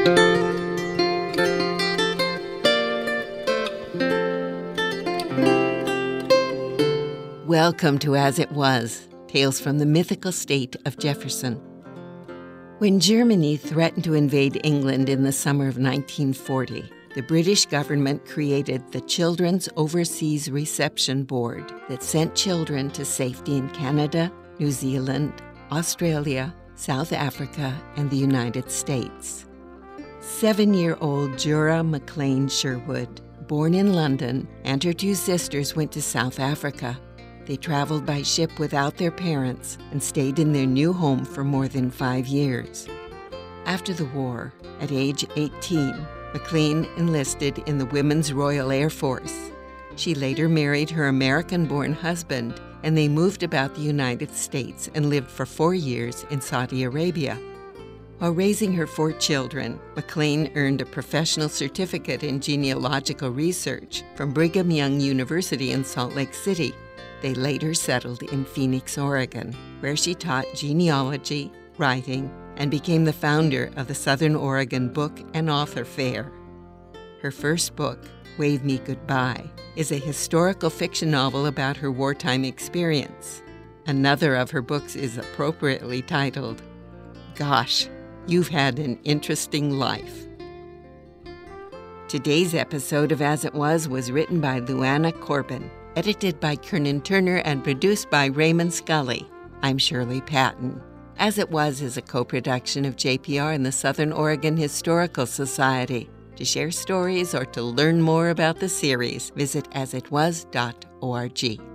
Welcome to As It Was, Tales from the Mythical State of Jefferson. When Germany threatened to invade England in the summer of 1940, the British government created the Children's Overseas Reception Board that sent children to safety in Canada, New Zealand, Australia, South Africa, and the United States. 7-year-old Jura McLean Sherwood, born in London, and her 2 sisters went to South Africa. They traveled by ship without their parents and stayed in their new home for more than 5 years. After the war, at age 18, McLean enlisted in the Women's Royal Air Force. She later married her American-born husband, and they moved about the United States and lived for 4 years in Saudi Arabia. While raising her 4 children, McLean earned a professional certificate in genealogical research from Brigham Young University in Salt Lake City. They later settled in Phoenix, Oregon, where she taught genealogy, writing, and became the founder of the Southern Oregon Book and Author Fair. Her first book, Wave Me Goodbye, is a historical fiction novel about her wartime experience. Another of her books is appropriately titled, Gosh, You've Had an Interesting Life. Today's episode of As It Was written by Luana Corbin, edited by Kernan Turner, and produced by Raymond Scully. I'm Shirley Patton. As It Was is a co-production of JPR and the Southern Oregon Historical Society. To share stories or to learn more about the series, visit asitwas.org.